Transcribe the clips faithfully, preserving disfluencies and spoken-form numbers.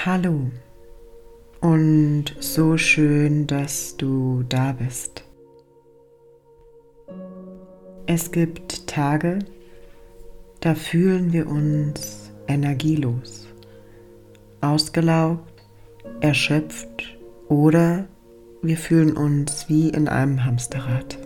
Hallo und so schön, dass du da bist. Es gibt Tage, da fühlen wir uns energielos, ausgelaugt, erschöpft oder wir fühlen uns wie in einem Hamsterrad.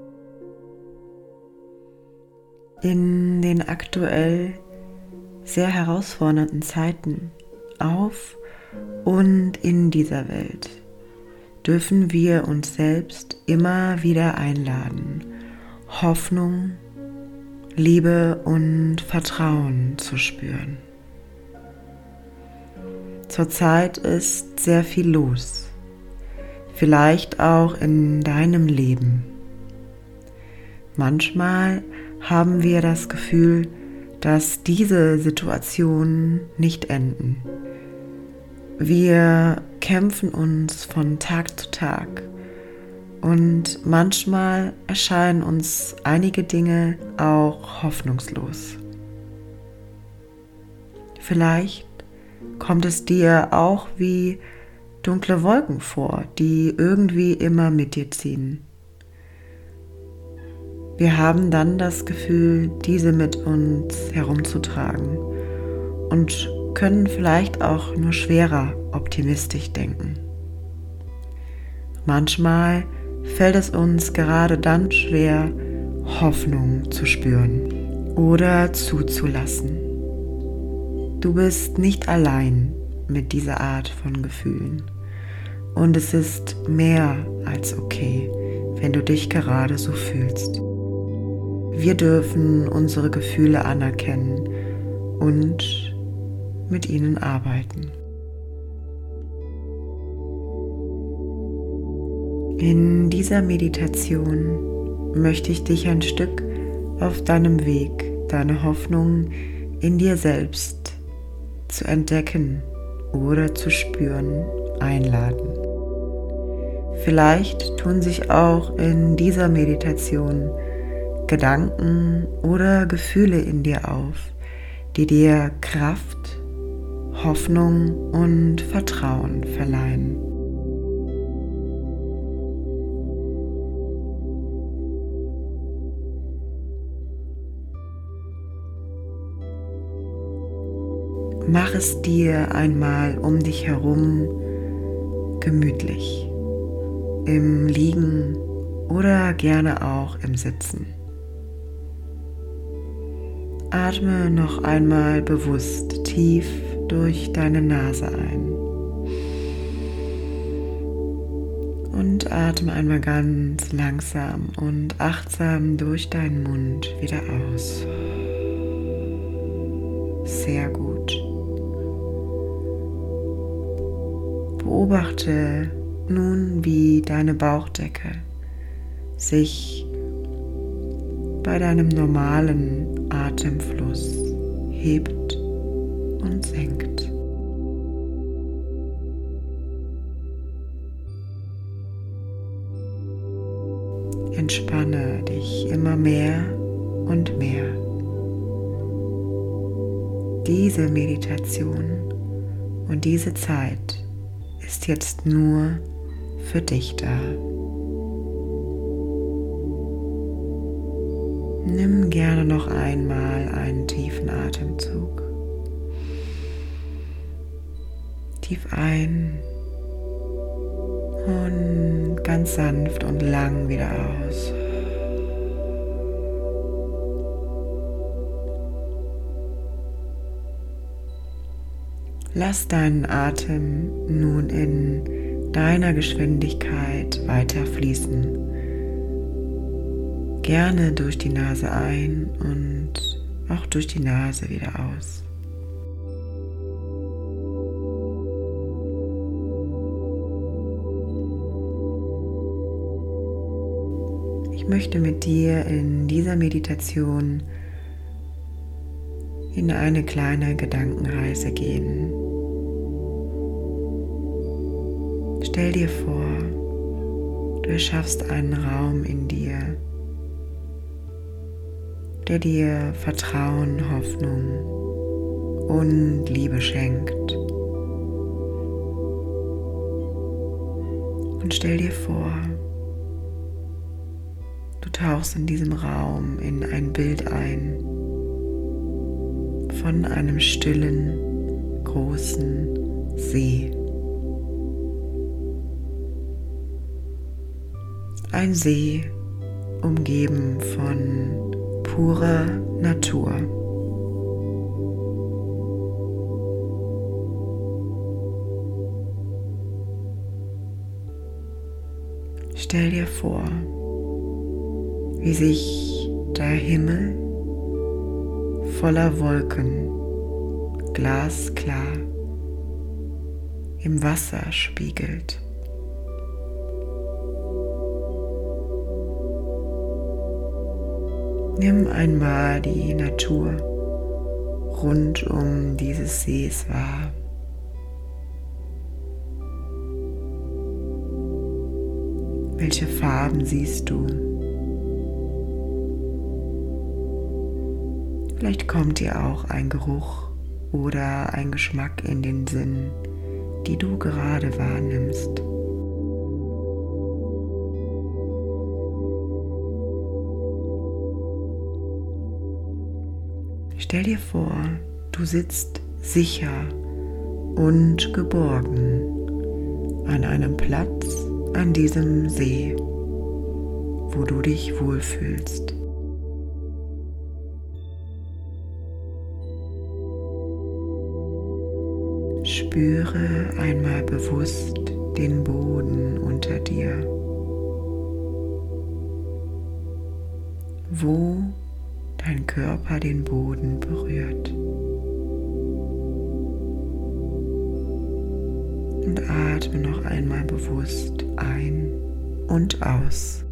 In den aktuell sehr herausfordernden Zeiten auf und in dieser Welt dürfen wir uns selbst immer wieder einladen, Hoffnung, Liebe und Vertrauen zu spüren. Zurzeit ist sehr viel los, vielleicht auch in deinem Leben. Manchmal haben wir das Gefühl, dass diese Situationen nicht enden. Wir kämpfen uns von Tag zu Tag und manchmal erscheinen uns einige Dinge auch hoffnungslos. Vielleicht kommt es dir auch wie dunkle Wolken vor, die irgendwie immer mit dir ziehen. Wir haben dann das Gefühl, diese mit uns herumzutragen und können vielleicht auch nur schwerer optimistisch denken. Manchmal fällt es uns gerade dann schwer, Hoffnung zu spüren oder zuzulassen. Du bist nicht allein mit dieser Art von Gefühlen und es ist mehr als okay, wenn du dich gerade so fühlst. Wir dürfen unsere Gefühle anerkennen und mit ihnen arbeiten. In dieser Meditation möchte ich dich ein Stück auf deinem Weg, deine Hoffnung in dir selbst zu entdecken oder zu spüren, einladen. Vielleicht tun sich auch in dieser Meditation Gedanken oder Gefühle in dir auf, die dir Kraft, Hoffnung und Vertrauen verleihen. Mach es dir einmal um dich herum gemütlich, im Liegen oder gerne auch im Sitzen. Atme noch einmal bewusst tief durch deine Nase ein und atme einmal ganz langsam und achtsam durch deinen Mund wieder aus. Sehr gut. Beobachte nun, wie deine Bauchdecke sich bei deinem normalen Atemfluss hebt und senkt. Entspanne dich immer mehr und mehr. Diese Meditation und diese Zeit ist jetzt nur für dich da. Nimm gerne noch einmal einen tiefen Atemzug. Tief ein und ganz sanft und lang wieder aus. Lass deinen Atem nun in deiner Geschwindigkeit weiter fließen. Gerne durch die Nase ein und auch durch die Nase wieder aus. Ich möchte mit dir in dieser Meditation in eine kleine Gedankenreise gehen. Stell dir vor, du erschaffst einen Raum in dir, der dir Vertrauen, Hoffnung und Liebe schenkt. Und stell dir vor, du tauchst in diesem Raum in ein Bild ein von einem stillen, großen See. Ein See, umgeben von purer Natur. Stell dir vor, wie sich der Himmel voller Wolken glasklar im Wasser spiegelt. Nimm einmal die Natur rund um dieses Sees wahr. Welche Farben siehst du? Vielleicht kommt dir auch ein Geruch oder ein Geschmack in den Sinn, die du gerade wahrnimmst. Stell dir vor, du sitzt sicher und geborgen an einem Platz an diesem See, wo du dich wohlfühlst. Spüre einmal bewusst den Boden unter dir, wo dein Körper den Boden berührt. Und atme noch einmal bewusst ein und aus.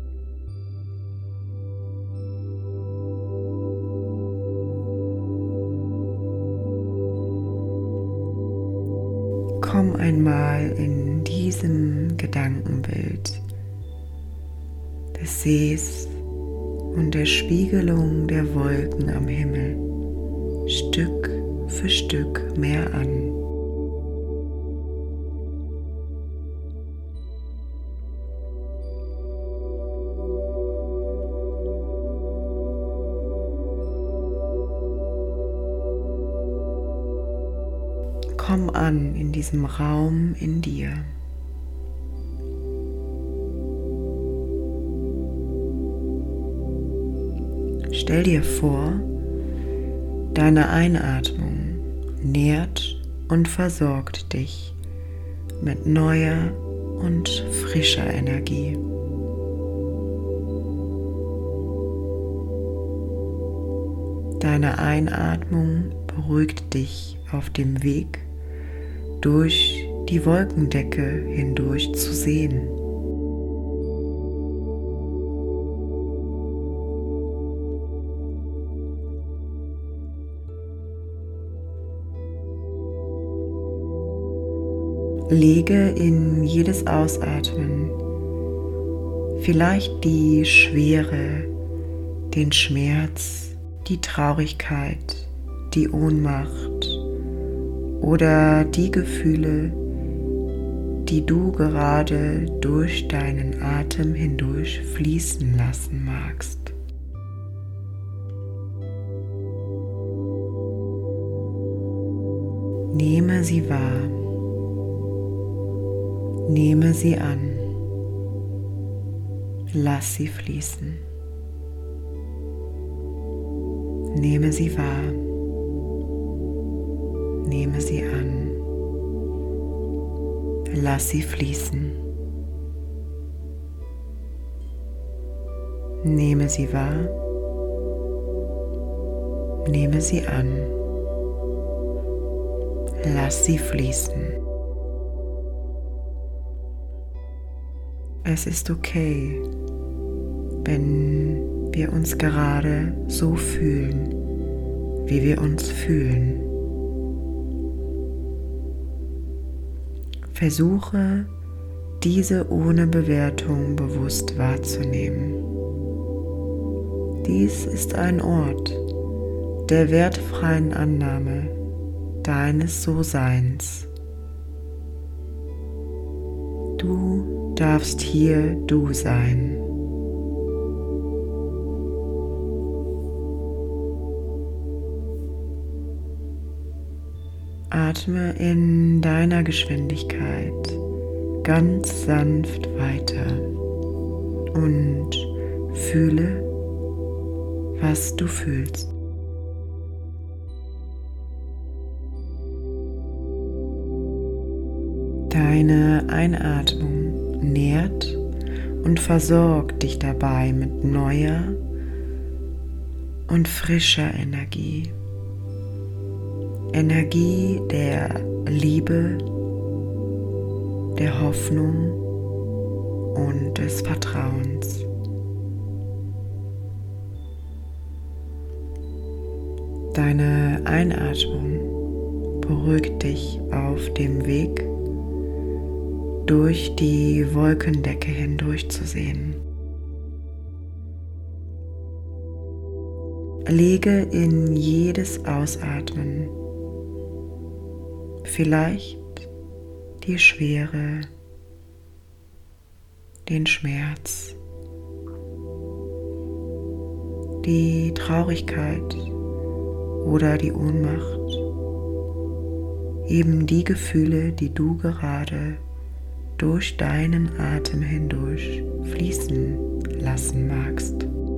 Komm einmal in diesem Gedankenbild des Sees und der Spiegelung der Wolken am Himmel Stück für Stück mehr an. Komm an in diesem Raum in dir. Stell dir vor, deine Einatmung nährt und versorgt dich mit neuer und frischer Energie. Deine Einatmung beruhigt dich auf dem Weg durch die Wolkendecke hindurch zu sehen. Lege in jedes Ausatmen vielleicht die Schwere, den Schmerz, die Traurigkeit, die Ohnmacht oder die Gefühle, die du gerade durch deinen Atem hindurch fließen lassen magst. Nehme sie wahr. Nehme sie an. Lass sie fließen. Nehme sie wahr. Nehme sie an. Lass sie fließen. Nehme sie wahr. Nehme sie an. Lass sie fließen. Es ist okay, wenn wir uns gerade so fühlen, wie wir uns fühlen. Versuche, diese ohne Bewertung bewusst wahrzunehmen. Dies ist ein Ort der wertfreien Annahme deines So-Seins. Du darfst hier du sein. Atme in deiner Geschwindigkeit ganz sanft weiter und fühle, was du fühlst. Deine Einatmung nährt und versorgt dich dabei mit neuer und frischer Energie. Energie der Liebe, der Hoffnung und des Vertrauens. Deine Einatmung beruhigt dich auf dem Weg, durch die Wolkendecke hindurch zu sehen. Lege in jedes Ausatmen vielleicht die Schwere, den Schmerz, die Traurigkeit oder die Ohnmacht, eben die Gefühle, die du gerade durch deinen Atem hindurch fließen lassen magst.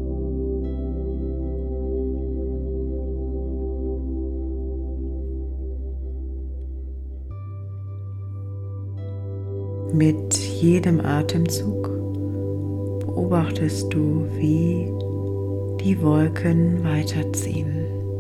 Mit jedem Atemzug beobachtest du, wie die Wolken weiterziehen,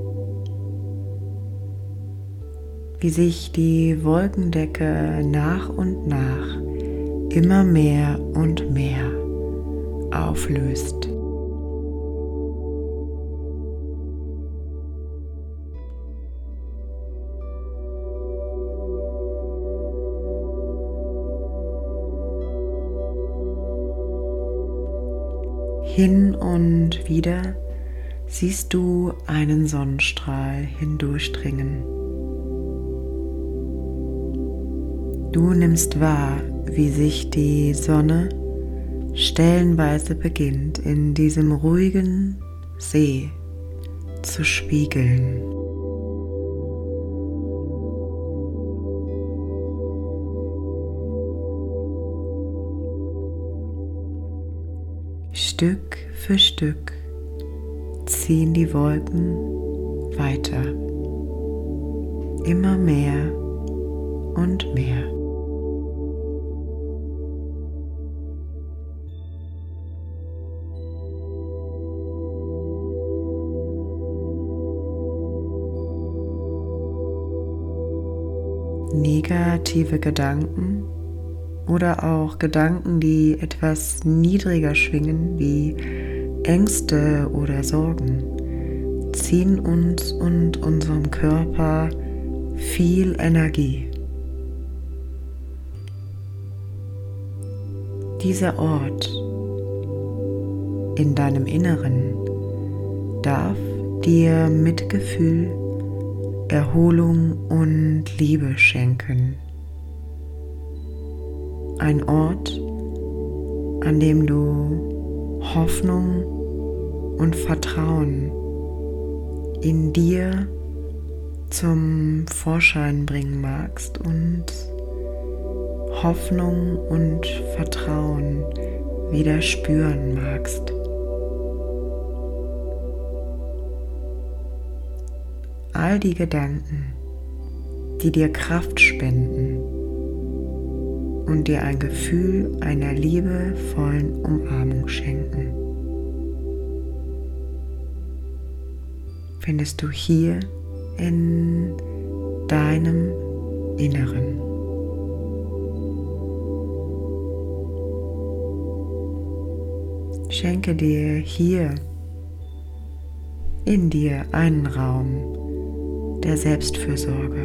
wie sich die Wolkendecke nach und nach immer mehr und mehr auflöst. Hin und wieder siehst du einen Sonnenstrahl hindurchdringen. Du nimmst wahr, wie sich die Sonne stellenweise beginnt, in diesem ruhigen See zu spiegeln. Stück für Stück ziehen die Wolken weiter, immer mehr und mehr. Negative Gedanken oder auch Gedanken, die etwas niedriger schwingen, wie Ängste oder Sorgen, ziehen uns und unserem Körper viel Energie. Dieser Ort in deinem Inneren darf dir Mitgefühl, Erholung und Liebe schenken. Ein Ort, an dem du Hoffnung und Vertrauen in dir zum Vorschein bringen magst und Hoffnung und Vertrauen wieder spüren magst. All die Gedanken, die dir Kraft spenden und dir ein Gefühl einer liebevollen Umarmung schenken, findest du hier in deinem Inneren. Schenke dir hier in dir einen Raum der Selbstfürsorge.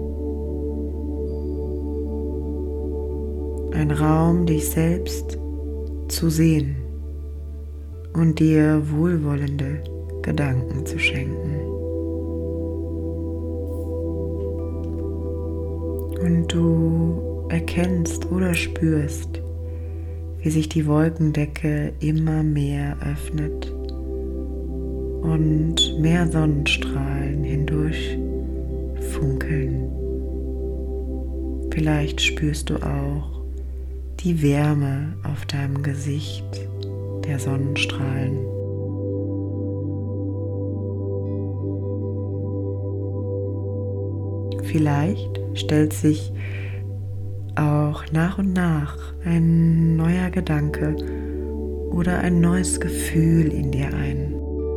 Ein Raum, dich selbst zu sehen und dir wohlwollende Gedanken zu schenken. Und du erkennst oder spürst, wie sich die Wolkendecke immer mehr öffnet und mehr Sonnenstrahlen hindurch funkeln. Vielleicht spürst du auch die Wärme auf deinem Gesicht der Sonnenstrahlen. Vielleicht stellt sich auch nach und nach ein neuer Gedanke oder ein neues Gefühl in dir ein.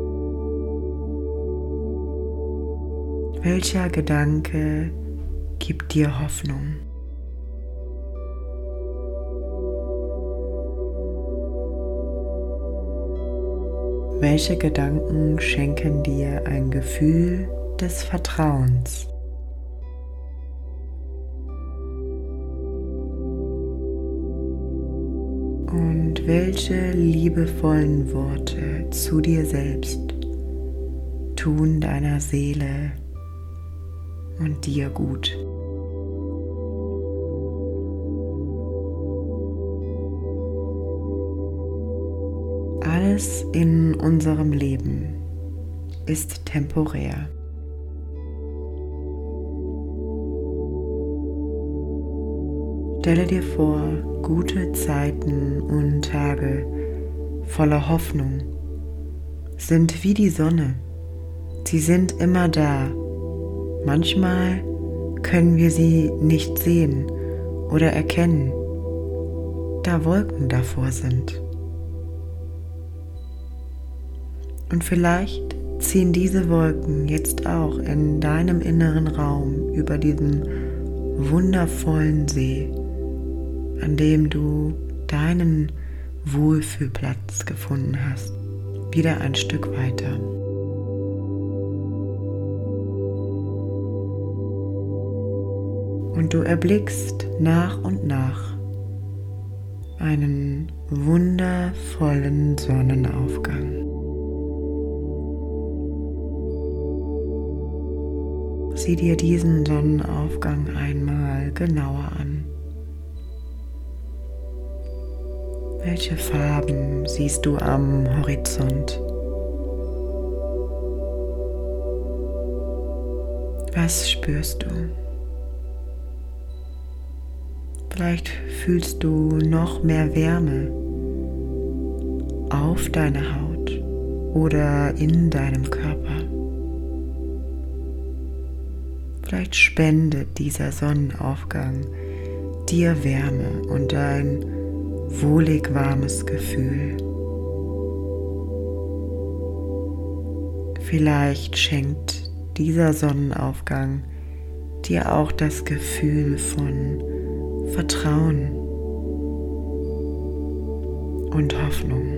Welcher Gedanke gibt dir Hoffnung? Welche Gedanken schenken dir ein Gefühl des Vertrauens? Und welche liebevollen Worte zu dir selbst tun deiner Seele und dir gut? Alles in unserem Leben ist temporär. Stelle dir vor, gute Zeiten und Tage voller Hoffnung sind wie die Sonne. Sie sind immer da. Manchmal können wir sie nicht sehen oder erkennen, da Wolken davor sind. Und vielleicht ziehen diese Wolken jetzt auch in deinem inneren Raum über diesen wundervollen See, an dem du deinen Wohlfühlplatz gefunden hast, wieder ein Stück weiter. Und du erblickst nach und nach einen wundervollen Sonnenaufgang. Sieh dir diesen Sonnenaufgang einmal genauer an. Welche Farben siehst du am Horizont? Was spürst du? Vielleicht fühlst du noch mehr Wärme auf deiner Haut oder in deinem Körper. Vielleicht spendet dieser Sonnenaufgang dir Wärme und ein wohlig warmes Gefühl. Vielleicht schenkt dieser Sonnenaufgang dir auch das Gefühl von Vertrauen und Hoffnung.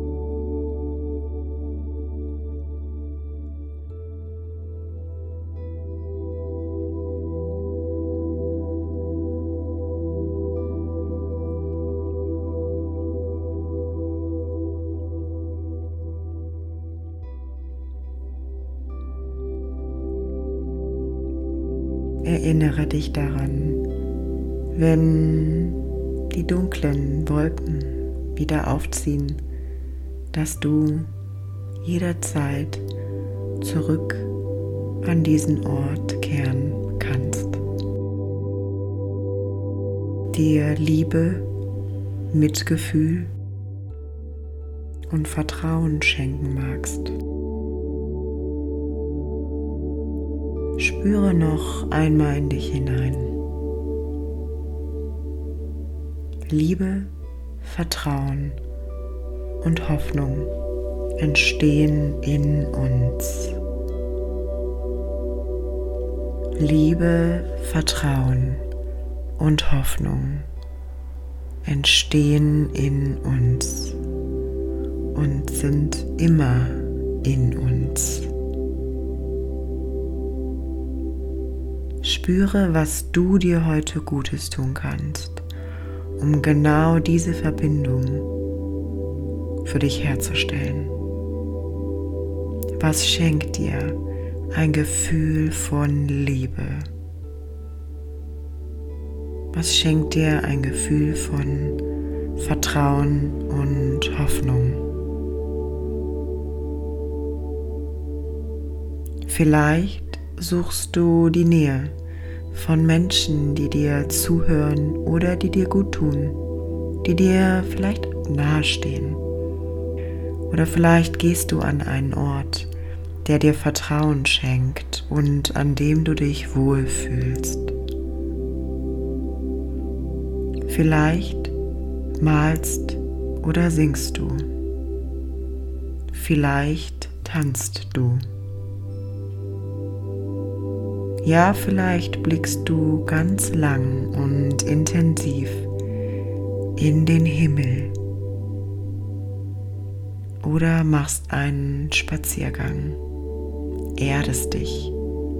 Erinnere dich daran, wenn die dunklen Wolken wieder aufziehen, dass du jederzeit zurück an diesen Ort kehren kannst. Dir Liebe, Mitgefühl und Vertrauen schenken magst. Spüre noch einmal in dich hinein. Liebe, Vertrauen und Hoffnung entstehen in uns. Liebe, Vertrauen und Hoffnung entstehen in uns und sind immer in uns. Spüre, was du dir heute Gutes tun kannst, um genau diese Verbindung für dich herzustellen. Was schenkt dir ein Gefühl von Liebe? Was schenkt dir ein Gefühl von Vertrauen und Hoffnung. Vielleicht suchst du die Nähe von Menschen, die dir zuhören oder die dir gut tun, die dir vielleicht nahestehen. Oder vielleicht gehst du an einen Ort, der dir Vertrauen schenkt und an dem du dich wohlfühlst. Vielleicht malst oder singst du. Vielleicht tanzt du. Ja, vielleicht blickst du ganz lang und intensiv in den Himmel oder machst einen Spaziergang, erdest dich.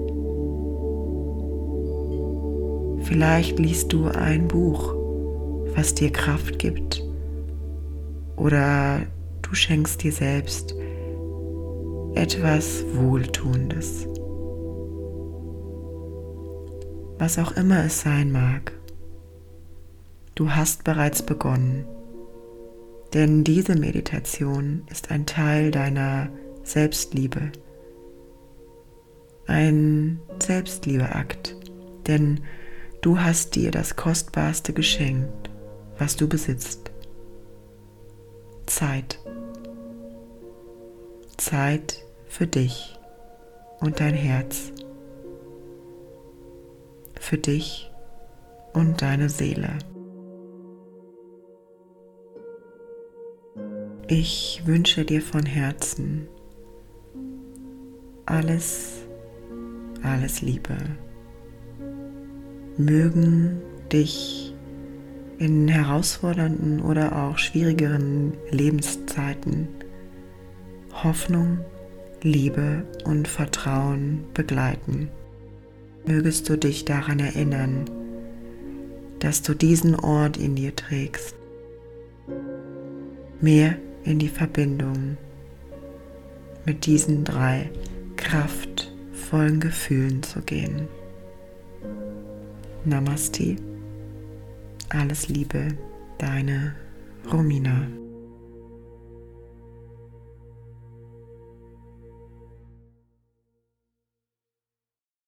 Vielleicht liest du ein Buch, was dir Kraft gibt, oder du schenkst dir selbst etwas Wohltuendes. Was auch immer es sein mag, du hast bereits begonnen, denn diese Meditation ist ein Teil deiner Selbstliebe, ein Selbstliebeakt, denn du hast dir das Kostbarste geschenkt, was du besitzt: Zeit. Zeit für dich und dein Herz. Für dich und deine Seele. Ich wünsche dir von Herzen alles, alles Liebe. Mögen dich in herausfordernden oder auch schwierigeren Lebenszeiten Hoffnung, Liebe und Vertrauen begleiten. Mögest du dich daran erinnern, dass du diesen Ort in dir trägst, mehr in die Verbindung mit diesen drei kraftvollen Gefühlen zu gehen. Namaste, alles Liebe, deine Romina.